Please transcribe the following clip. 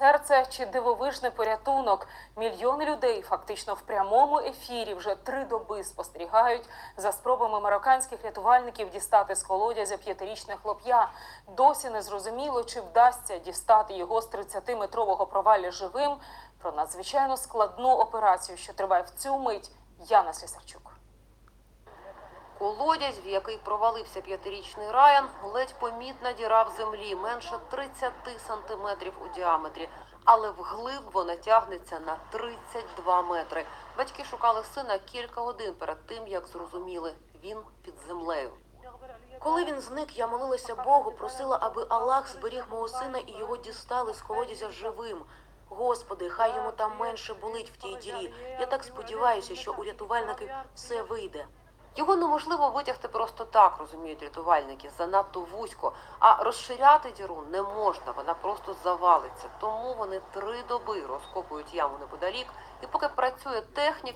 серце чи дивовижний порятунок? Мільйони людей фактично в прямому ефірі вже 3 доби спостерігають за спробами марокканських рятувальників дістати з колодязя 5-річне хлоп'я. Досі не зрозуміло, чи вдасться дістати його з 30-метрового провалля живим. Про надзвичайно складну операцію, що триває в цю мить, Яна Слісарчук. Колодязь, в який провалився 5-річний Райан, ледь помітна діра в землі, менше 30 сантиметрів у діаметрі. Але вглиб вона тягнеться на 32 метри. Батьки шукали сина кілька годин перед тим, як зрозуміли – він під землею. Коли він зник, я молилася Богу, просила, аби Аллах зберіг мого сина і його дістали з колодязя живим. Господи, хай йому там менше болить в тій дірі. Я так сподіваюся, що у рятувальників все вийде. Його неможливо витягти просто так, розуміють рятувальники, занадто вузько. А розширяти діру не можна, вона просто завалиться. Тому вони 3 доби розкопують яму неподалік. І поки працює технік,